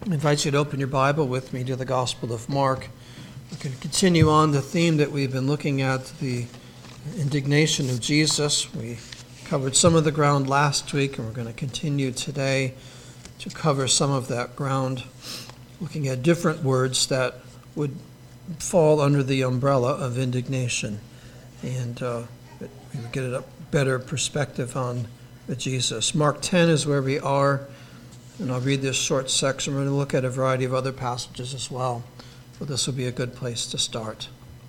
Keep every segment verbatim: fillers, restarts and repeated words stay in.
I invite you to open your Bible with me to the Gospel of Mark. We can continue on the theme that we've been looking at, the indignation of Jesus. We covered some of the ground last week, and we're going to continue today to cover some of that ground, looking at different words that would fall under the umbrella of indignation. And uh, we would get a better perspective on Jesus. Mark ten is where we are. And I'll read this short section. We're going to look at a variety of other passages as well. So this will be a good place to start.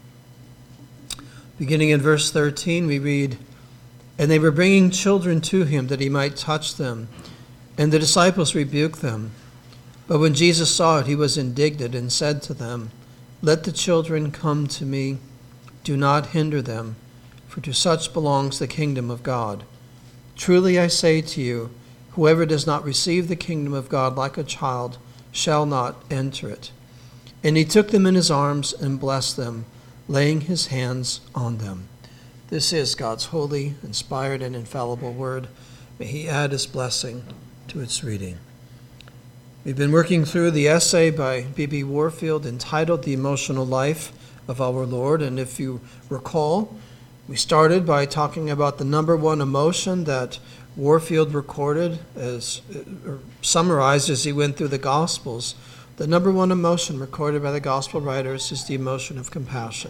Beginning in verse thirteen, we read, "And they were bringing children to him that he might touch them. And the disciples rebuked them. But when Jesus saw it, he was indignant and said to them, 'Let the children come to me. Do not hinder them, for to such belongs the kingdom of God. Truly I say to you, whoever does not receive the kingdom of God like a child shall not enter it.' And he took them in his arms and blessed them, laying his hands on them." This is God's holy, inspired, and infallible word. May he add his blessing to its reading. We've been working through the essay by B B Warfield entitled "The Emotional Life of Our Lord." And if you recall, we started by talking about the number one emotion that Warfield recorded, as or summarized as he went through the Gospels. The number one emotion recorded by the Gospel writers is the emotion of compassion.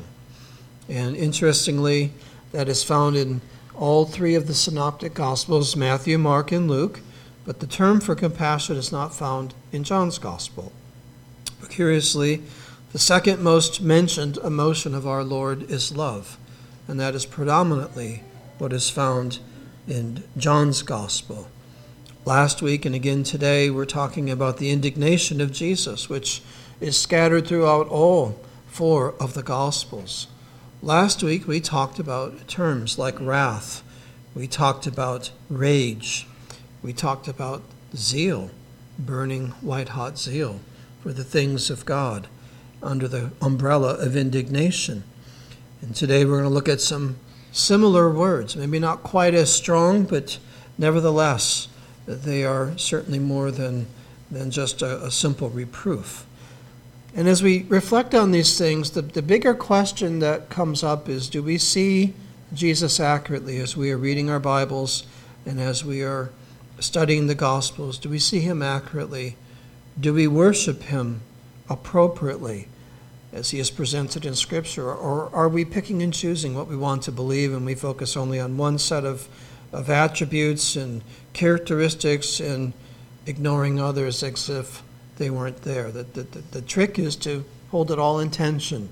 And interestingly, that is found in all three of the synoptic Gospels, Matthew, Mark, and Luke. But the term for compassion is not found in John's Gospel. But curiously, the second most mentioned emotion of our Lord is love. And that is predominantly what is found in John's Gospel. Last week and again today, we're talking about the indignation of Jesus, which is scattered throughout all four of the Gospels. Last week, we talked about terms like wrath. We talked about rage. We talked about zeal, burning white-hot zeal for the things of God under the umbrella of indignation. And today we're going to look at some similar words, maybe not quite as strong, but nevertheless, they are certainly more than, than just a, a simple reproof. And as we reflect on these things, the, the bigger question that comes up is, do we see Jesus accurately as we are reading our Bibles and as we are studying the Gospels? Do we see him accurately? Do we worship him appropriately as he is presented in Scripture? Or are we picking and choosing what we want to believe, and we focus only on one set of, of attributes and characteristics and ignoring others as if they weren't there? The, the, the, the trick is to hold it all in tension.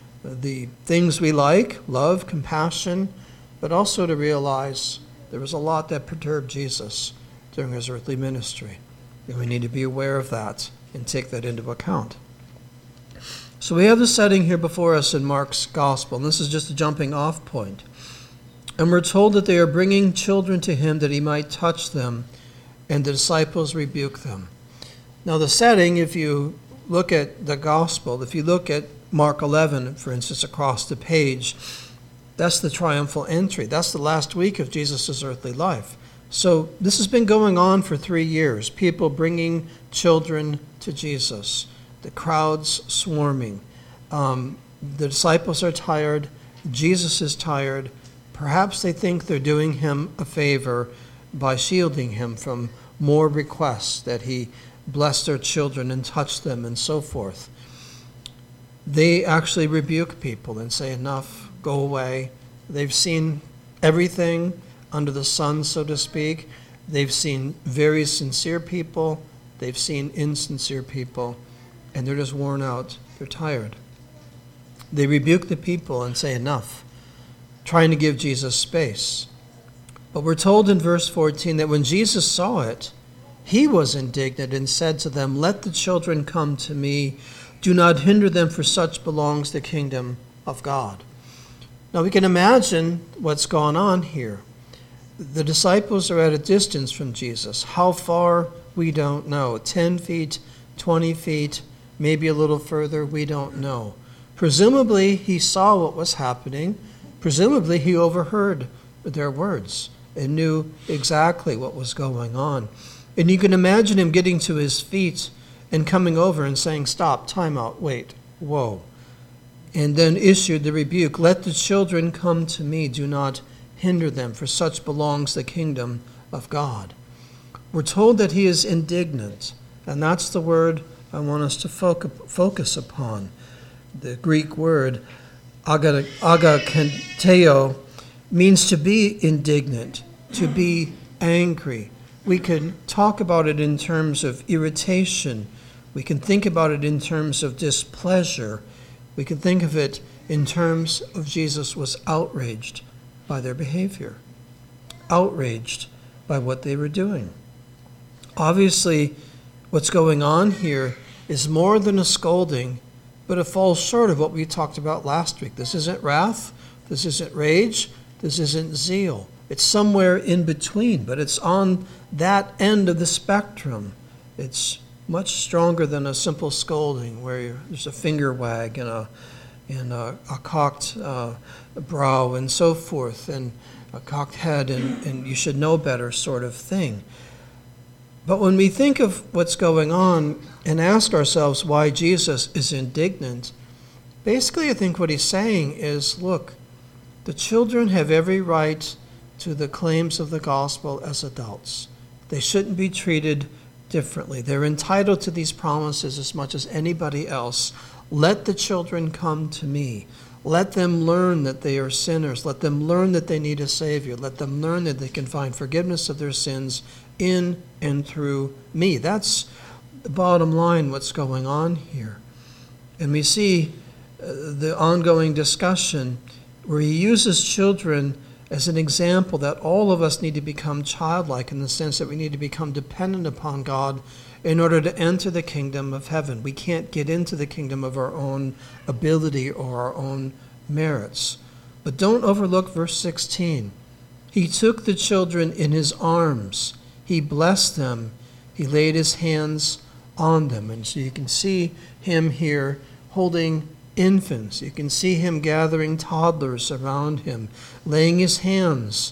The things we like, love, compassion, but also to realize there was a lot that perturbed Jesus during his earthly ministry. And we need to be aware of that and take that into account. So we have the setting here before us in Mark's Gospel, and this is just a jumping off point. And we're told that they are bringing children to him that he might touch them, and the disciples rebuke them. Now the setting, if you look at the Gospel, if you look at Mark eleven, for instance, across the page, that's the triumphal entry. That's the last week of Jesus' earthly life. So this has been going on for three years, people bringing children to Jesus. The crowds swarming. Um, the disciples are tired. Jesus is tired. Perhaps they think they're doing him a favor by shielding him from more requests that he bless their children and touch them and so forth. They actually rebuke people and say, enough, go away. They've seen everything under the sun, so to speak. They've seen very sincere people. They've seen insincere people. And they're just worn out. They're tired. They rebuke the people and say enough, trying to give Jesus space. But we're told in verse fourteen that when Jesus saw it, he was indignant and said to them, "Let the children come to me. Do not hinder them, for such belongs the kingdom of God." Now we can imagine what's gone on here. The disciples are at a distance from Jesus. How far, we don't know. ten feet, twenty feet, maybe a little further, we don't know. Presumably, he saw what was happening. Presumably, he overheard their words and knew exactly what was going on. And you can imagine him getting to his feet and coming over and saying, "Stop, time out, wait, whoa." And then issued the rebuke, "Let the children come to me, do not hinder them, for such belongs the kingdom of God." We're told that he is indignant, and that's the word I want us to focus upon. The Greek word agakenteo means to be indignant, to be angry. We can talk about it in terms of irritation. We can think about it in terms of displeasure. We can think of it in terms of Jesus was outraged by their behavior, outraged by what they were doing. Obviously, what's going on here is more than a scolding, but it falls short of what we talked about last week. This isn't wrath, this isn't rage, this isn't zeal. It's somewhere in between, but it's on that end of the spectrum. It's much stronger than a simple scolding where there's a finger wag and a, and a, a cocked uh, brow and so forth, and a cocked head and, and you should know better sort of thing. But when we think of what's going on and ask ourselves why Jesus is indignant, basically I think what he's saying is, look, the children have every right to the claims of the gospel as adults. They shouldn't be treated differently. They're entitled to these promises as much as anybody else. Let the children come to me. Let them learn that they are sinners. Let them learn that they need a Savior. Let them learn that they can find forgiveness of their sins in and through me. That's the bottom line, what's going on here. And we see uh, the ongoing discussion where he uses children as an example that all of us need to become childlike, in the sense that we need to become dependent upon God in order to enter the kingdom of heaven. We can't get into the kingdom of our own ability or our own merits. But don't overlook verse sixteen. He took the children in his arms. He blessed them. He laid his hands on them. And so you can see him here holding infants. You can see him gathering toddlers around him, laying his hands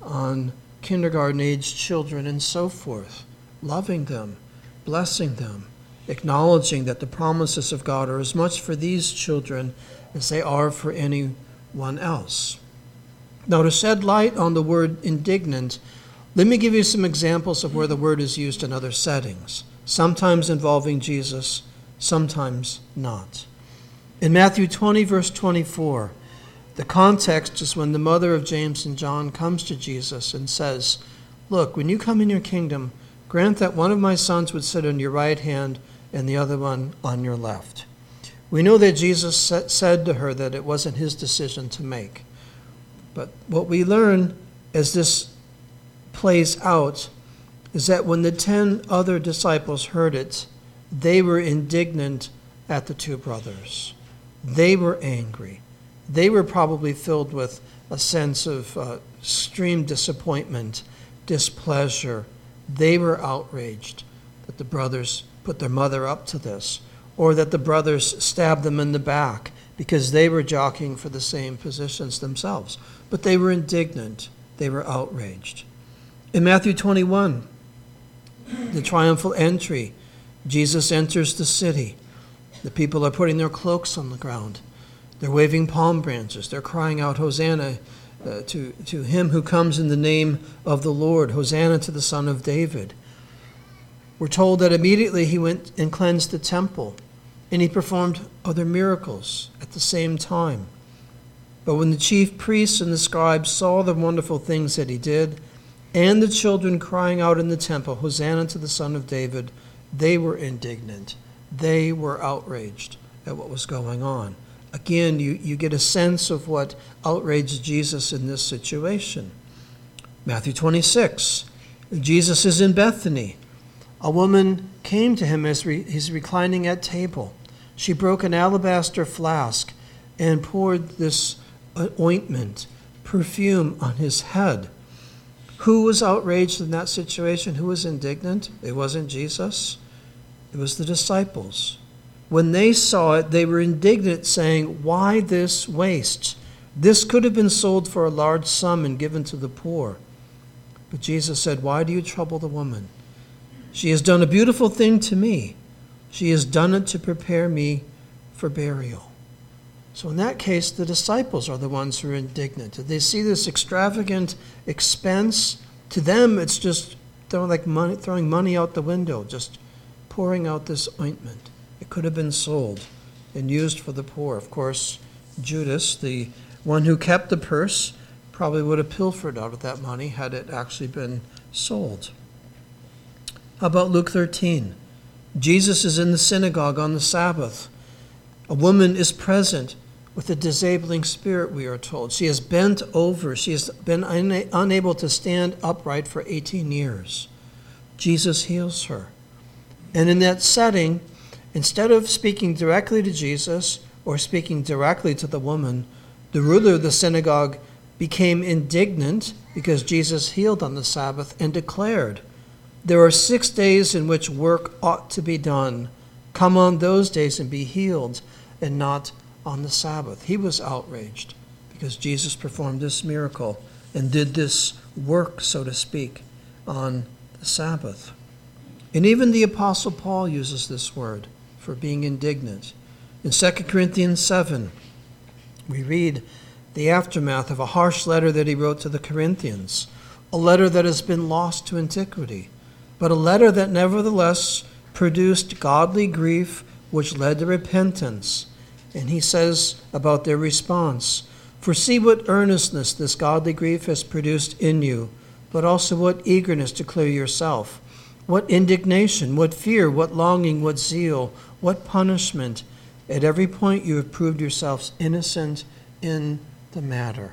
on kindergarten-aged children and so forth, loving them, blessing them, acknowledging that the promises of God are as much for these children as they are for anyone else. Now, to shed light on the word indignant, let me give you some examples of where the word is used in other settings, sometimes involving Jesus, sometimes not. In Matthew twenty, verse twenty-four, the context is when the mother of James and John comes to Jesus and says, "Look, when you come in your kingdom, grant that one of my sons would sit on your right hand and the other one on your left." We know that Jesus said to her that it wasn't his decision to make. But what we learn as this plays out is that when the ten other disciples heard it, they were indignant at the two brothers. They were angry. They were probably filled with a sense of uh, extreme disappointment, displeasure. They were outraged that the brothers put their mother up to this, or that the brothers stabbed them in the back because they were jockeying for the same positions themselves. But they were indignant. They were outraged. In Matthew twenty-one, the triumphal entry, Jesus enters the city. The people are putting their cloaks on the ground. They're waving palm branches. They're crying out, "Hosanna uh, to, to him who comes in the name of the Lord. Hosanna to the Son of David." We're told that immediately he went and cleansed the temple, and he performed other miracles at the same time. But when the chief priests and the scribes saw the wonderful things that he did, and the children crying out in the temple, "Hosanna to the Son of David," they were indignant. They were outraged at what was going on. Again, you, you get a sense of what outraged Jesus in this situation. Matthew twenty-six, Jesus is in Bethany. A woman came to him as re, he's reclining at table. She broke an alabaster flask and poured this ointment, perfume, on his head. Who was outraged in that situation? Who was indignant? It wasn't Jesus. It was the disciples. When they saw it, they were indignant, saying, "Why this waste? This could have been sold for a large sum and given to the poor." But Jesus said, "Why do you trouble the woman? She has done a beautiful thing to me. She has done it to prepare me for burial. So in that case, the disciples are the ones who are indignant. They see this extravagant expense. To them, it's just throwing, like money, throwing money out the window, just pouring out this ointment. It could have been sold and used for the poor. Of course, Judas, the one who kept the purse, probably would have pilfered out of that money had it actually been sold. How about Luke thirteen? Jesus is in the synagogue on the Sabbath. A woman is present with a disabling spirit, we are told. She is bent over. She has been una- unable to stand upright for eighteen years. Jesus heals her. And in that setting, instead of speaking directly to Jesus or speaking directly to the woman, the ruler of the synagogue became indignant because Jesus healed on the Sabbath and declared, "There are six days in which work ought to be done. Come on those days and be healed, and not on the Sabbath." He was outraged because Jesus performed this miracle and did this work, so to speak, on the Sabbath. And even the Apostle Paul uses this word for being indignant. In Second Corinthians seven, we read the aftermath of a harsh letter that he wrote to the Corinthians, a letter that has been lost to antiquity, but a letter that nevertheless produced godly grief which led to repentance. And he says about their response, "For see what earnestness this godly grief has produced in you, but also what eagerness to clear yourself, what indignation, what fear, what longing, what zeal, what punishment. At every point you have proved yourselves innocent in the matter."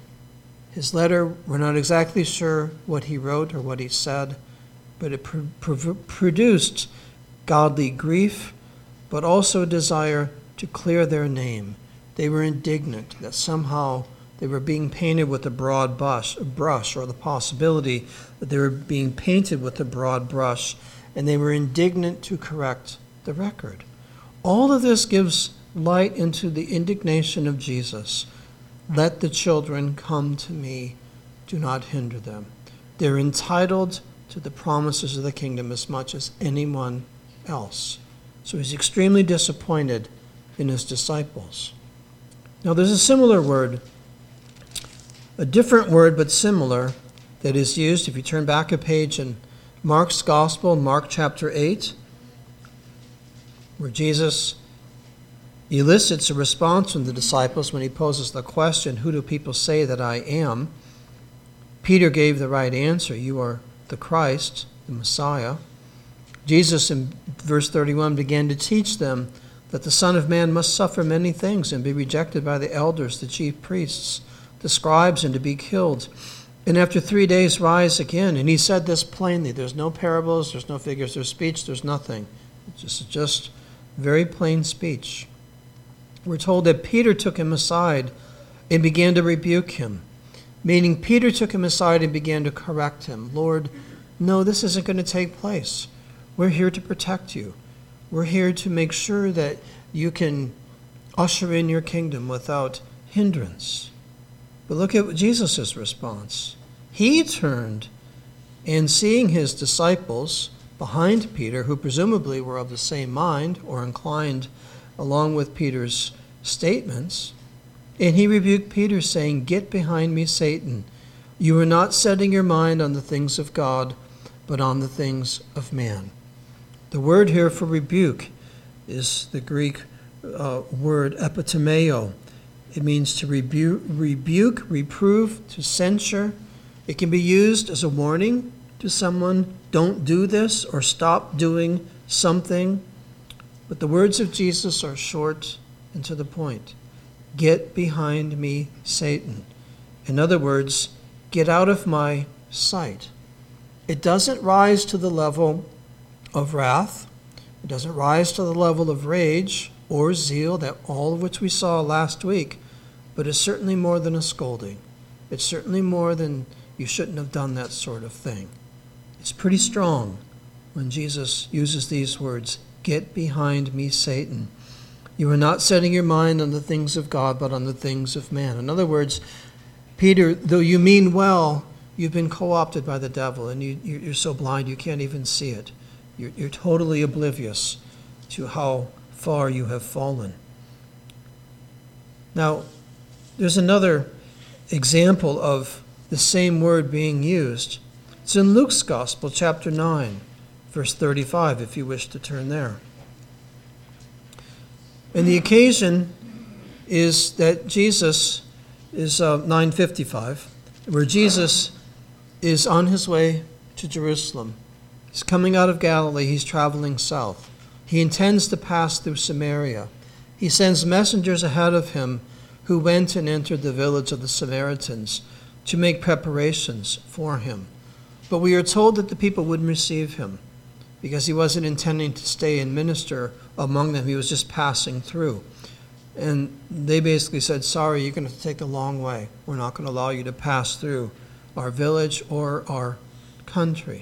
His letter, we're not exactly sure what he wrote or what he said, but it pr- pr- produced godly grief, but also a desire to clear their name. They were indignant that somehow they were being painted with a broad brush, brush, or the possibility that they were being painted with a broad brush, and they were indignant to correct the record. All of this gives light into the indignation of Jesus. "Let the children come to me, do not hinder them." They're entitled to the promises of the kingdom as much as anyone else. So he's extremely disappointed in his disciples. Now there's a similar word, a different word but similar, that is used if you turn back a page in Mark's Gospel, Mark chapter eight, where Jesus elicits a response from the disciples when he poses the question, "Who do people say that I am?" Peter gave the right answer, "You are the Christ, the Messiah." Jesus in verse thirty-one began to teach them that the Son of Man must suffer many things and be rejected by the elders, the chief priests, the scribes, and to be killed, and after three days rise again. And he said this plainly. There's no parables, there's no figures of speech, there's nothing. It's just, just very plain speech. We're told that Peter took him aside and began to rebuke him, meaning Peter took him aside and began to correct him. "Lord, no, this isn't going to take place. We're here to protect you. We're here to make sure that you can usher in your kingdom without hindrance." But look at Jesus' response. He turned, and seeing his disciples behind Peter, who presumably were of the same mind or inclined along with Peter's statements, and he rebuked Peter, saying, "Get behind me, Satan. You are not setting your mind on the things of God, but on the things of man." The word here for rebuke is the Greek uh, word epitomeo. It means to rebu- rebuke, reprove, to censure. It can be used as a warning to someone, "Don't do this," or "Stop doing something." But the words of Jesus are short and to the point. "Get behind me, Satan." In other words, get out of my sight. It doesn't rise to the level of wrath. It doesn't rise to the level of rage or zeal, that all of which we saw last week, but it's certainly more than a scolding. It's certainly more than "you shouldn't have done that" sort of thing. It's pretty strong when Jesus uses these words, "Get behind me, Satan. You are not setting your mind on the things of God, but on the things of man." In other words, Peter, though you mean well, you've been co-opted by the devil, and you, you're so blind you can't even see it. You're, you're totally oblivious to how far you have fallen. Now, there's another example of the same word being used. It's in Luke's Gospel, chapter nine, verse thirty-five, if you wish to turn there. And the occasion is that Jesus is uh, nine fifty-five, where Jesus is on his way to Jerusalem. He's coming out of Galilee. He's traveling south. He intends to pass through Samaria. He sends messengers ahead of him who went and entered the village of the Samaritans to make preparations for him. But we are told that the people wouldn't receive him because he wasn't intending to stay and minister among them. He was just passing through. And they basically said, sorry, you're going to take the long way. We're not going to allow you to pass through our village or our country.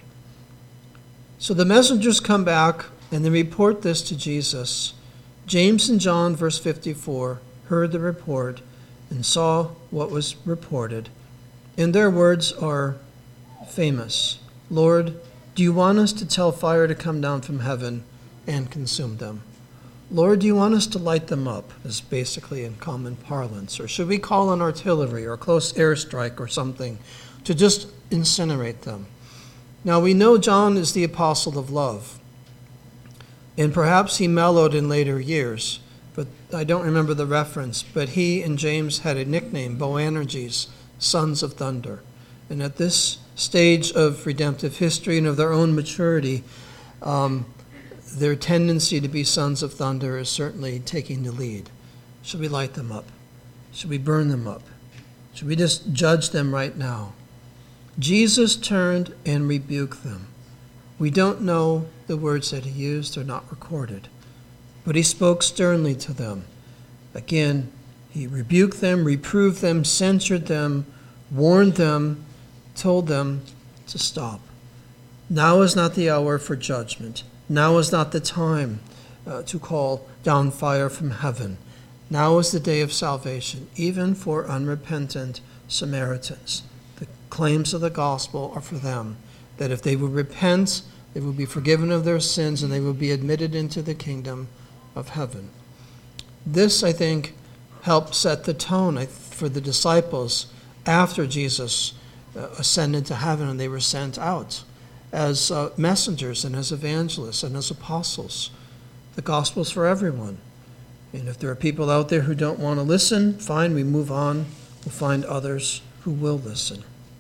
So the messengers come back and they report this to Jesus. James and John, verse fifty-four, heard the report and saw what was reported. And their words are famous. Lord, do you want us to tell fire to come down from heaven and consume them? Lord, do you want us to light them up, is basically in common parlance? Or should we call an artillery or a close airstrike or something to just incinerate them? Now we know John is the apostle of love. And perhaps he mellowed in later years, but I don't remember the reference. But he and James had a nickname, Boanerges, sons of thunder. And at this stage of redemptive history and of their own maturity, um, their tendency to be sons of thunder is certainly taking the lead. Should we light them up? Should we burn them up? Should we just judge them right now? Jesus turned and rebuked them. We don't know the words that he used, they're not recorded. But he spoke sternly to them. Again, he rebuked them, reproved them, censured them, warned them, told them to stop. Now is not the hour for judgment. Now is not the time uh, to call down fire from heaven. Now is the day of salvation, even for unrepentant Samaritans. The claims of the gospel are for them, that if they will repent, they will be forgiven of their sins and they will be admitted into the kingdom of heaven. This, I think, helped set the tone for the disciples after Jesus uh, ascended to heaven and they were sent out as uh, messengers and as evangelists and as apostles. The gospel's for everyone. And if there are people out there who don't want to listen, fine, we move on. We'll find others who will listen.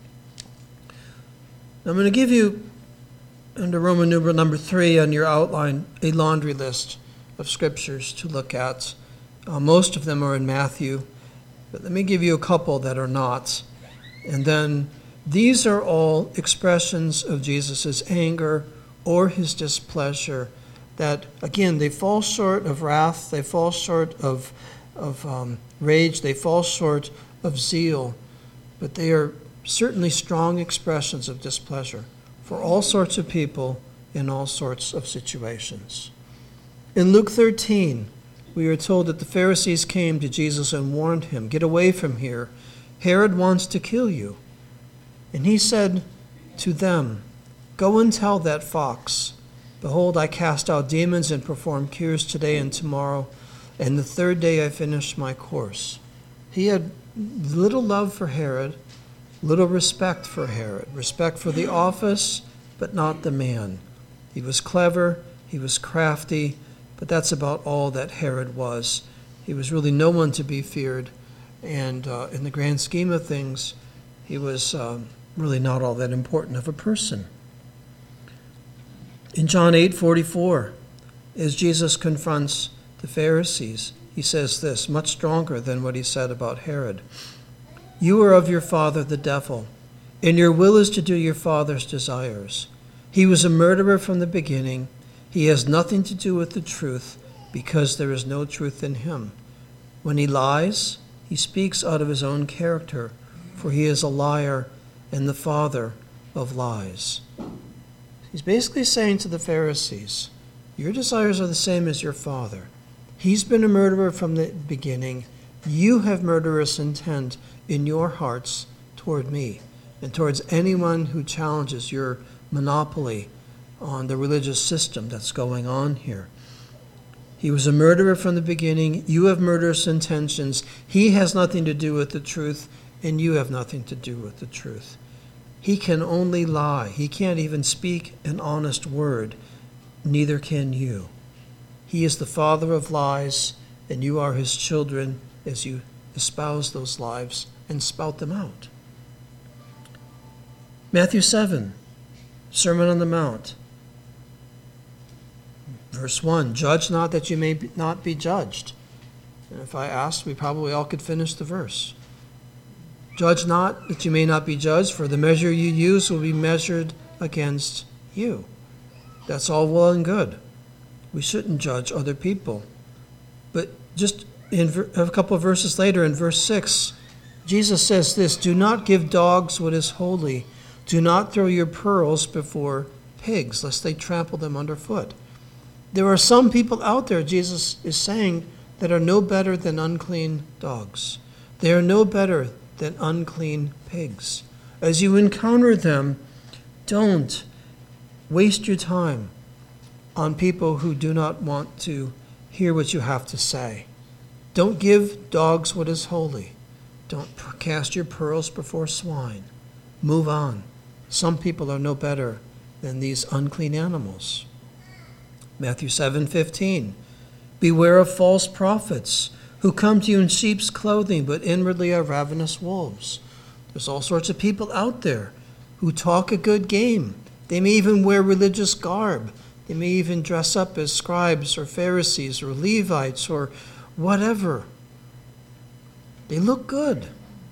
Now, I'm going to give you, under Roman numeral number three on your outline, a laundry list of scriptures to look at. Uh, most of them are in Matthew, but let me give you a couple that are not. And then these are all expressions of Jesus' anger or his displeasure that, again, they fall short of wrath, they fall short of, of um, rage, they fall short of zeal, but they are certainly strong expressions of displeasure for all sorts of people in all sorts of situations. In Luke thirteen, we are told that the Pharisees came to Jesus and warned him, "Get away from here. Herod wants to kill you." And he said to them, "Go and tell that fox, behold, I cast out demons and perform cures today and tomorrow, and the third day I finish my course." He had little love for Herod, little respect for Herod, respect for the office, but not the man. He was clever, he was crafty, but that's about all that Herod was. He was really no one to be feared, and uh, in the grand scheme of things, he was um, really not all that important of a person. In John eight forty-four, as Jesus confronts the Pharisees, he says this, much stronger than what he said about Herod. "You are of your father the devil, and your will is to do your father's desires. He was a murderer from the beginning. He has nothing to do with the truth, because there is no truth in him. When he lies, he speaks out of his own character, for he is a liar and the father of lies." He's basically saying to the Pharisees, your desires are the same as your father. He's been a murderer from the beginning. You have murderous intent in your hearts toward me and towards anyone who challenges your monopoly on the religious system that's going on here. He was a murderer from the beginning. You have murderous intentions. He has nothing to do with the truth, and you have nothing to do with the truth. He can only lie. He can't even speak an honest word. Neither can you. He is the father of lies, and you are his children as you espouse those lies and spout them out. Matthew seven, Sermon on the Mount. Verse one, judge not that you may not be judged. And if I asked, we probably all could finish the verse. Judge not that you may not be judged, for the measure you use will be measured against you. That's all well and good. We shouldn't judge other people. But just in a couple of verses later, in verse six, Jesus says this, do not give dogs what is holy. Do not throw your pearls before pigs, lest they trample them underfoot. There are some people out there, Jesus is saying, that are no better than unclean dogs. They are no better than unclean pigs. As you encounter them, don't waste your time on people who do not want to hear what you have to say. Don't give dogs what is holy. Don't cast your pearls before swine. Move on. Some people are no better than these unclean animals. Matthew seven fifteen. Beware of false prophets who come to you in sheep's clothing, but inwardly are ravenous wolves. There's all sorts of people out there who talk a good game. They may even wear religious garb. They may even dress up as scribes or Pharisees or Levites or whatever. They look good.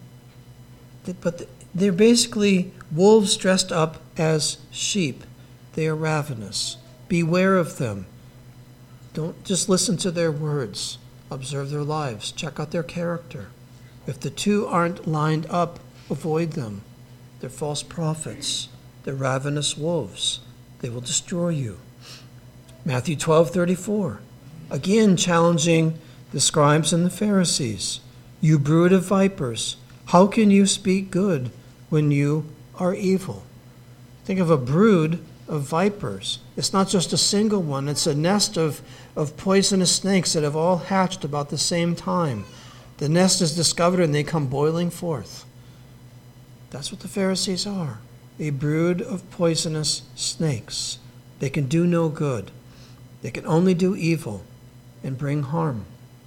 But they're basically wolves dressed up as sheep. They are ravenous. Beware of them. Don't just listen to their words. Observe their lives. Check out their character. If the two aren't lined up, avoid them. They're false prophets. They're ravenous wolves. They will destroy you. Matthew twelve thirty-four. Again challenging the scribes and the Pharisees. You brood of vipers, how can you speak good when you are evil? Think of a brood of vipers. It's not just a single one. It's a nest of, of poisonous snakes that have all hatched about the same time. The nest is discovered and they come boiling forth. That's what the Pharisees are. A brood of poisonous snakes. They can do no good. They can only do evil and bring harm.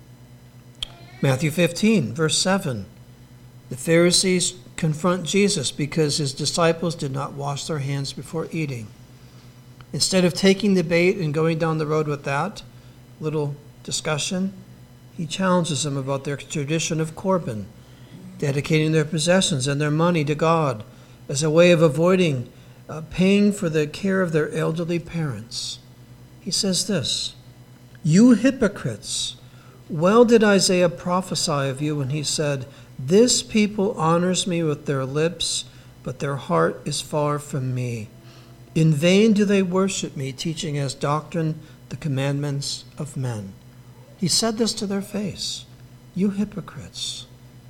Matthew fifteen, verse seven. The Pharisees confront Jesus because his disciples did not wash their hands before eating. Instead of taking the bait and going down the road with that little discussion, he challenges them about their tradition of Corban, dedicating their possessions and their money to God as a way of avoiding uh, paying for the care of their elderly parents. He says this, you hypocrites, well did Isaiah prophesy of you when he said, this people honors me with their lips, but their heart is far from me. In vain do they worship me, teaching as doctrine the commandments of men. He said this to their face. You hypocrites.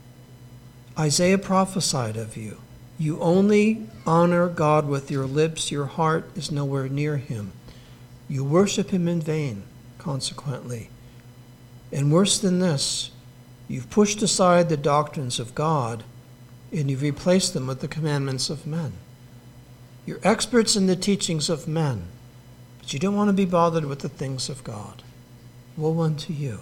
Isaiah prophesied of you. You only honor God with your lips. Your heart is nowhere near him. You worship him in vain, consequently. And worse than this, you've pushed aside the doctrines of God and you've replaced them with the commandments of men. You're experts in the teachings of men, but you don't want to be bothered with the things of God. Woe unto you.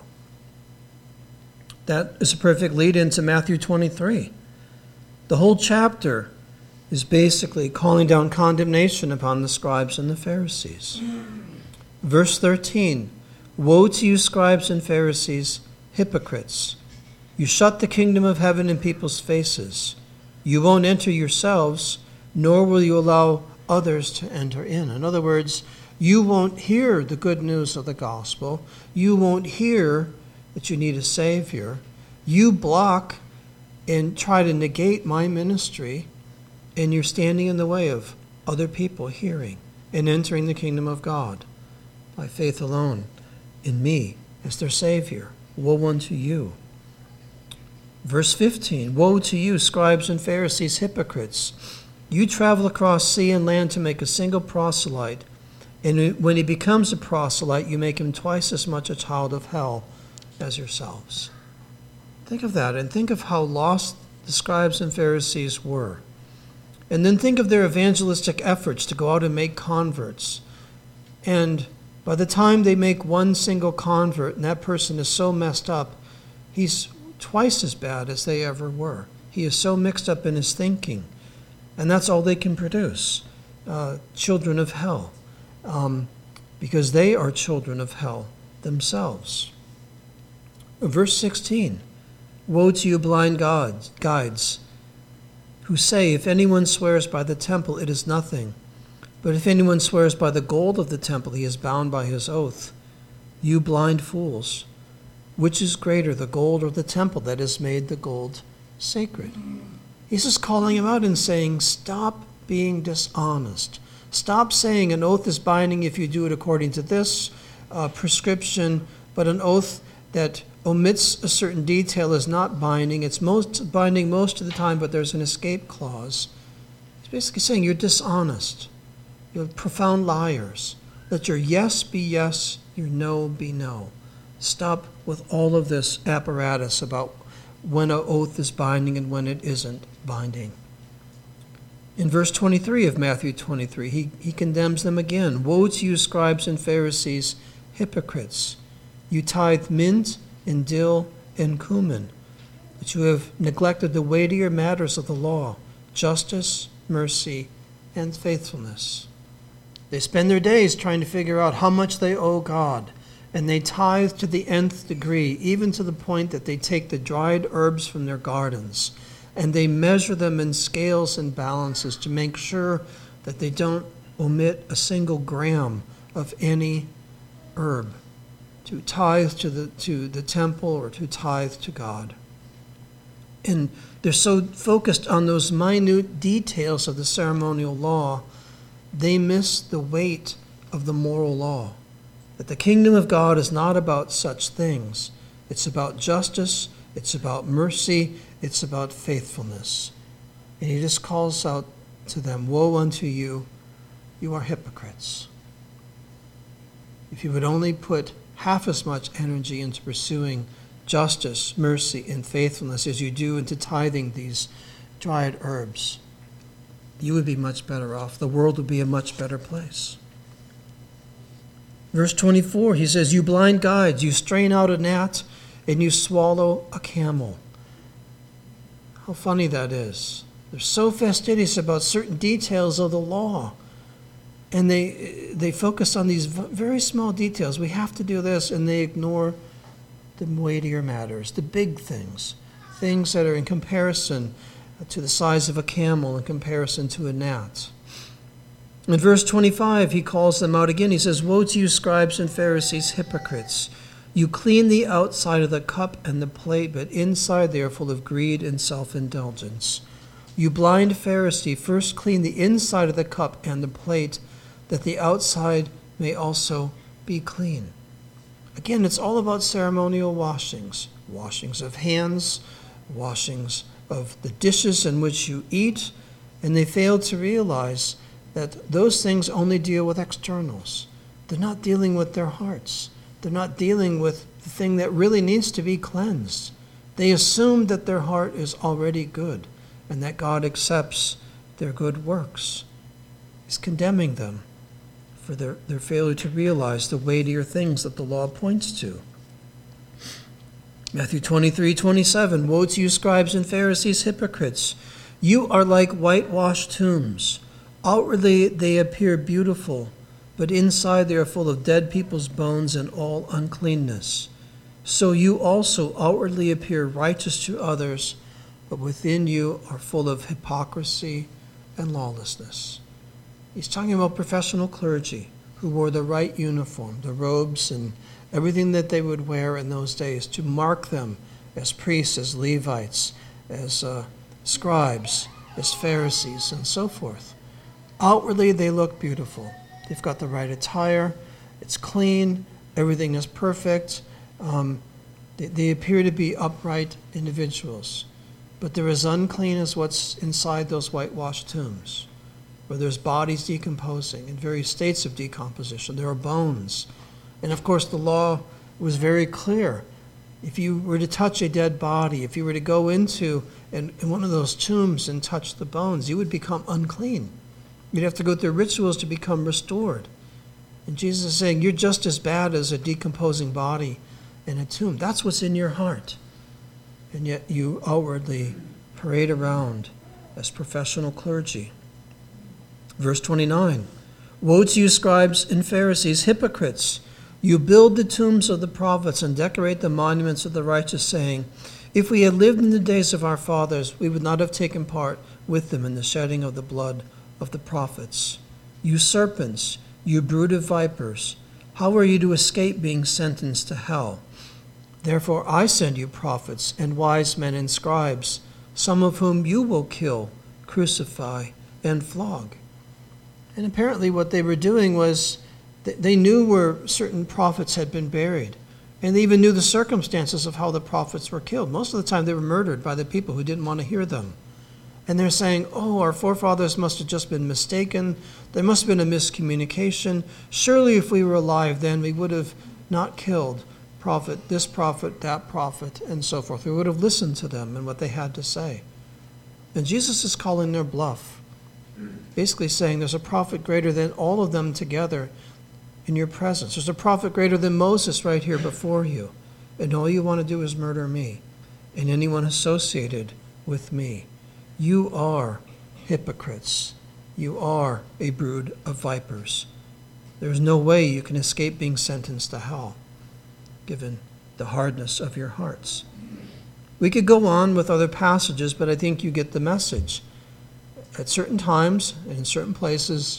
That is a perfect lead into Matthew twenty-three. The whole chapter is basically calling down condemnation upon the scribes and the Pharisees. Verse thirteen, woe to you, scribes and Pharisees, hypocrites! You shut the kingdom of heaven in people's faces. You won't enter yourselves, nor will you allow others to enter in. In other words, you won't hear the good news of the gospel. You won't hear that you need a Savior. You block and try to negate my ministry, and you're standing in the way of other people hearing and entering the kingdom of God by faith alone in me as their Savior. Woe unto you. Verse fifteen, woe to you, scribes and Pharisees, hypocrites! You travel across sea and land to make a single proselyte, And when he becomes a proselyte, you make him twice as much a child of hell as yourselves. Think of that, and think of how lost the scribes and Pharisees were. And then think of their evangelistic efforts to go out and make converts. And by the time they make one single convert, and that person is so messed up, he's twice as bad as they ever were. He is so mixed up in his thinking. And that's all they can produce, uh, children of hell. Um, because they are children of hell themselves. Verse sixteen, woe to you blind gods, guides, who say, if anyone swears by the temple, it is nothing. But if anyone swears by the gold of the temple, he is bound by his oath. You blind fools, which is greater, the gold or the temple that has made the gold sacred? He's just calling him out and saying, stop being dishonest. Stop saying an oath is binding if you do it according to this uh, prescription, but an oath that omits a certain detail is not binding. It's most binding most of the time, but there's an escape clause. He's basically saying you're dishonest. You're profound liars. Let your yes be yes, your no be no. Stop with all of this apparatus about when an oath is binding and when it isn't binding. In verse twenty-three of Matthew twenty-three, he, he condemns them again. Woe to you, scribes and Pharisees, hypocrites! You tithe mint and dill and cumin, but you have neglected the weightier matters of the law, justice, mercy, and faithfulness. They spend their days trying to figure out how much they owe God, and they tithe to the nth degree, even to the point that they take the dried herbs from their gardens and they measure them in scales and balances to make sure that they don't omit a single gram of any herb to tithe to the to the temple or to tithe to God. And they're so focused on those minute details of the ceremonial law, they miss the weight of the moral law. That the kingdom of God is not about such things. It's about justice, it's about mercy, it's about faithfulness. And he just calls out to them, woe unto you, you are hypocrites. If you would only put half as much energy into pursuing justice, mercy, and faithfulness as you do into tithing these dried herbs, you would be much better off. The world would be a much better place. Verse twenty-four, he says, you blind guides, you strain out a gnat and you swallow a camel. How funny that is. They're so fastidious about certain details of the law. And they they focus on these very small details. We have to do this, and they ignore the weightier matters, the big things, things that are in comparison to the size of a camel, in comparison to a gnat. In verse twenty-five, he calls them out again. He says, woe to you, scribes and Pharisees, hypocrites! You clean the outside of the cup and the plate, but inside they are full of greed and self-indulgence. You blind Pharisee, first clean the inside of the cup and the plate, that the outside may also be clean. Again, it's all about ceremonial washings. Washings of hands, washings of the dishes in which you eat, and they fail to realize that those things only deal with externals. They're not dealing with their hearts. They're not dealing with the thing that really needs to be cleansed. They assume that their heart is already good and that God accepts their good works. He's condemning them for their, their failure to realize the weightier things that the law points to. Matthew twenty-three twenty-seven, woe to you, scribes and Pharisees, hypocrites! You are like whitewashed tombs. Outwardly they appear beautiful, but inside they are full of dead people's bones and all uncleanness. So you also outwardly appear righteous to others, but within you are full of hypocrisy and lawlessness. He's talking about professional clergy who wore the right uniform, the robes and everything that they would wear in those days to mark them as priests, as Levites, as uh, scribes, as Pharisees, and so forth. Outwardly, they look beautiful. They've got the right attire. It's clean. Everything is perfect. Um, they, they appear to be upright individuals. But they're as unclean as what's inside those whitewashed tombs. where there's bodies decomposing in various states of decomposition. There are bones. And of course, the law was very clear. If you were to touch a dead body, if you were to go into in, in one of those tombs and touch the bones, you would become unclean. You'd have to go through rituals to become restored. And Jesus is saying, you're just as bad as a decomposing body in a tomb. That's what's in your heart. And yet you outwardly parade around as professional clergy. Verse twenty-nine, woe to you, scribes and Pharisees, hypocrites! You build the tombs of the prophets and decorate the monuments of the righteous, saying, if we had lived in the days of our fathers, we would not have taken part with them in the shedding of the blood of the prophets. You serpents, you brood of vipers, how are you to escape being sentenced to hell? Therefore I send you prophets and wise men and scribes, some of whom you will kill, crucify, and flog. And apparently what they were doing was they knew where certain prophets had been buried. And they even knew the circumstances of how the prophets were killed. Most of the time they were murdered by the people who didn't want to hear them. And they're saying, oh, our forefathers must have just been mistaken. There must have been a miscommunication. Surely if we were alive then, we would have not killed prophet, this prophet, that prophet, and so forth. We would have listened to them and what they had to say. And Jesus is calling their bluff, basically saying there's a prophet greater than all of them together in your presence. There's a prophet greater than Moses right here before you. And all you want to do is murder me and anyone associated with me. You are hypocrites. You are a brood of vipers. There's no way you can escape being sentenced to hell, given the hardness of your hearts. We could go on with other passages, but I think you get the message. At certain times and in certain places,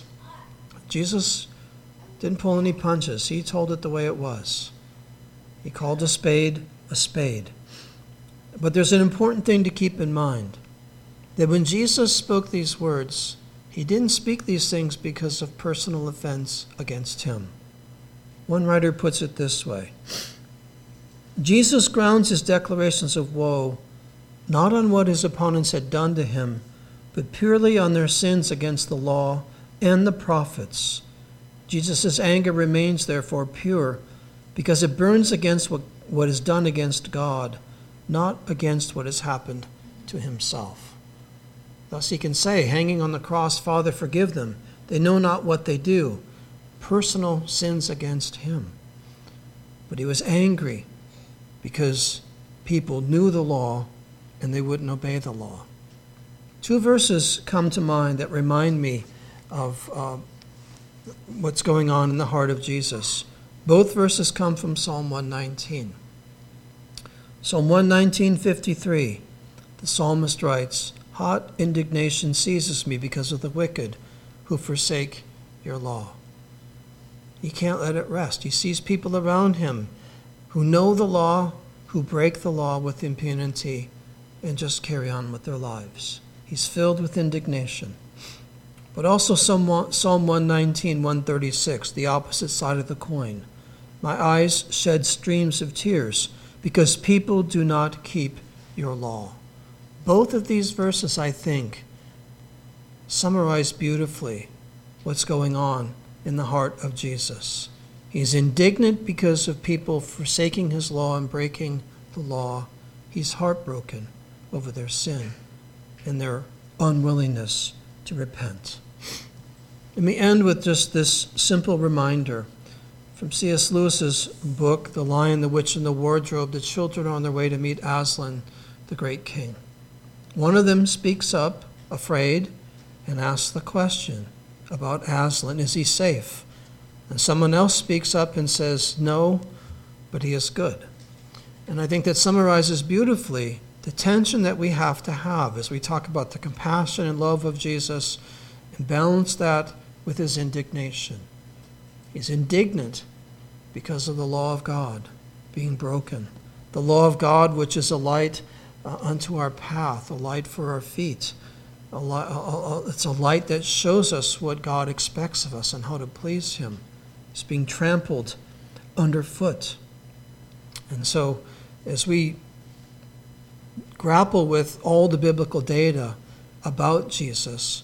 Jesus didn't pull any punches. He told it the way it was. He called a spade a spade. But there's an important thing to keep in mind, that when Jesus spoke these words, he didn't speak these things because of personal offense against him. One writer puts it this way: Jesus grounds his declarations of woe not on what his opponents had done to him, but purely on their sins against the law and the prophets. Jesus' anger remains, therefore, pure because it burns against what, what is done against God, not against what has happened to himself. Thus he can say, hanging on the cross, Father, forgive them. They know not what they do. Personal sins against him. But he was angry because people knew the law and they wouldn't obey the law. Two verses come to mind that remind me of uh, what's going on in the heart of Jesus. Both verses come from Psalm one nineteen. Psalm one nineteen, fifty-three, the psalmist writes, hot indignation seizes me because of the wicked who forsake your law. He can't let it rest. He sees people around him who know the law, who break the law with impunity and just carry on with their lives. He's filled with indignation. But also Psalm one nineteen, one thirty-six, the opposite side of the coin. My eyes shed streams of tears because people do not keep your law. Both of these verses, I think, summarize beautifully what's going on in the heart of Jesus. He's indignant because of people forsaking his law and breaking the law. He's heartbroken over their sin and their unwillingness to repent. Let me end with just this simple reminder from C S Lewis's book, The Lion, the Witch, and the Wardrobe. The children are on their way to meet Aslan, the great king. One of them speaks up, afraid, and asks the question about Aslan, is he safe? And someone else speaks up and says, no, but he is good. And I think that summarizes beautifully the tension that we have to have as we talk about the compassion and love of Jesus and balance that with his indignation. He's indignant because of the law of God being broken. The law of God, which is a light uh, unto our path, a light for our feet. A li- a, a, it's a light that shows us what God expects of us and how to please him. It's being trampled underfoot. And so as we grapple with all the biblical data about Jesus,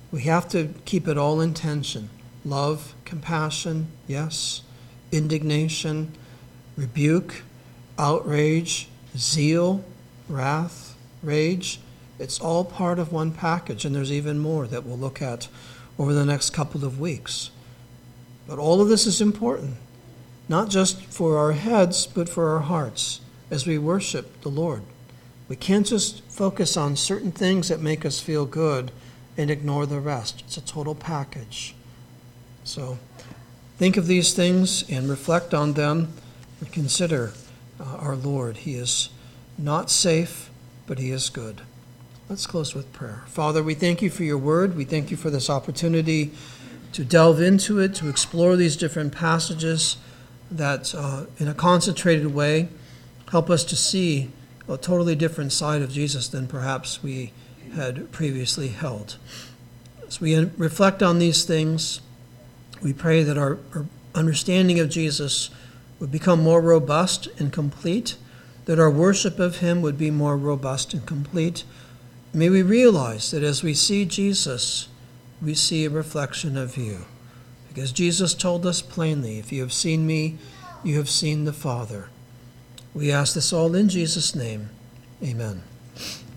We have to keep it all in tension. Love, compassion, yes. Indignation, rebuke, outrage, zeal, wrath, rage. It's all part of one package, and there's even more that we'll look at over the next couple of weeks. But all of this is important, not just for our heads, but for our hearts as we worship the Lord. We can't just focus on certain things that make us feel good and ignore the rest. It's a total package. So think of these things and reflect on them and consider uh, our Lord. He is not safe, but he is good. Let's close with prayer. Father, we thank you for your word. We thank you for this opportunity to delve into it, to explore these different passages that uh, in a concentrated way help us to see a totally different side of Jesus than perhaps we had previously held. As we reflect on these things, we pray that our, our understanding of Jesus would become more robust and complete, that our worship of him would be more robust and complete. May we realize that as we see Jesus, we see a reflection of you. Because Jesus told us plainly, if you have seen me, you have seen the Father. We ask this all in Jesus' name. Amen.